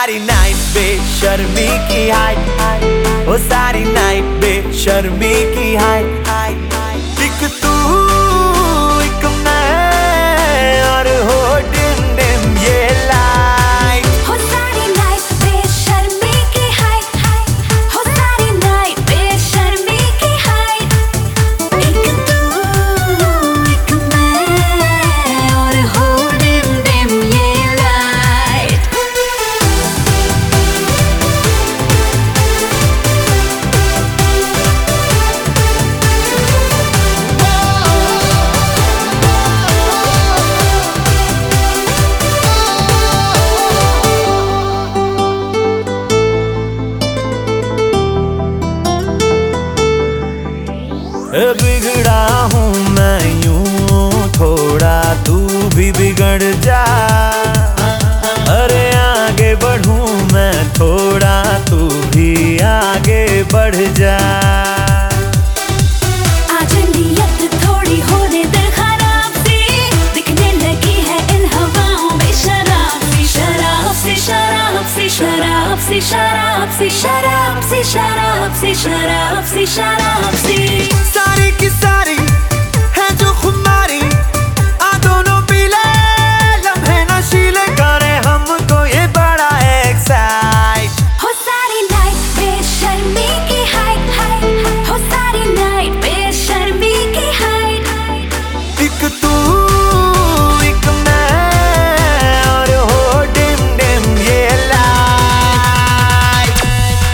सारी नाइट बेशर्मी की हाइट, ओ सारी नाइट बेशर्मी की हाइट। एक तू एक मैं और हो डिम डिम ये लाइट। हो सारी नाइट बेशर्मी की हाइट, हो सारी नाइट बेशर्मी की हाइट। एक तू एक मैं और हो डिम डिम ये लाइट। बिगड़ा हूँ मैं यूं थोड़ा, तू भी बिगड़ जा। अरे आगे बढ़ूं मैं थोड़ा, तू भी आगे बढ़ जा। आज नियत थोड़ी होने दे खराब सी, दिखने लगी है इन हवाओं में शराब सी, शराब सी, शराब सी, शराब सी, शराब सी, शराब सी, शराब सी, शराब सी, शराब सी। सारी की सारी है जो खुमारी, आ दोनों पीले लम्हे नशीले करे हमको ये बड़ा एक्साइट। हो सारी नाइट बेशर्मी की हाइट, हो सारी नाइट बेशर्मी की हाइट। एक तू एक मैं और हो डिम डिम ये लाइट।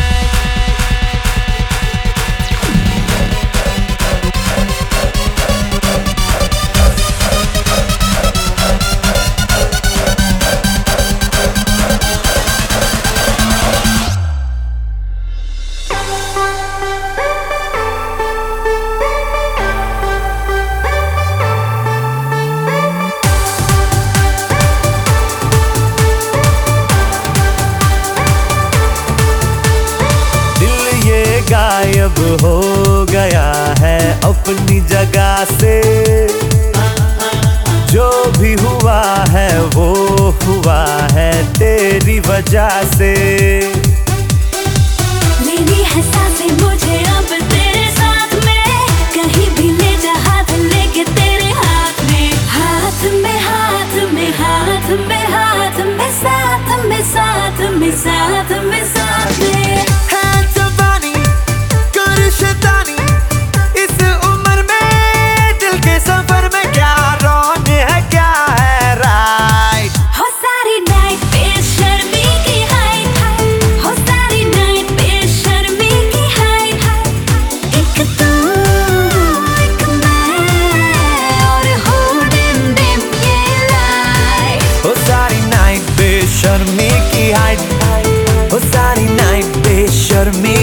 गायब हो गया है अपनी जगह से, जो भी हुआ है वो हुआ है तेरी वजह से। लेनी है सांसें मुझे अब तेरे साथ में, कहीं भी ले जा हाथ लेके तेरे हाथ में, हाथ में, हाथ में, हाथ में, हाथ में, साथ में, साथ में, साथ में, साथ में। शैतानी इस उम्र में दिल के सफर में क्या रॉन्ग है क्या है राइट। हो सारी नाइट बेशर्मी की हाइट, हो सारी नाइट बेशर्मी की हाइट। एक तू एक मैं और हो डिम डिम ये लाइट। हो सारी नाइट बेशर्मी की हाइट, हो सारी नाइट बेशर्मी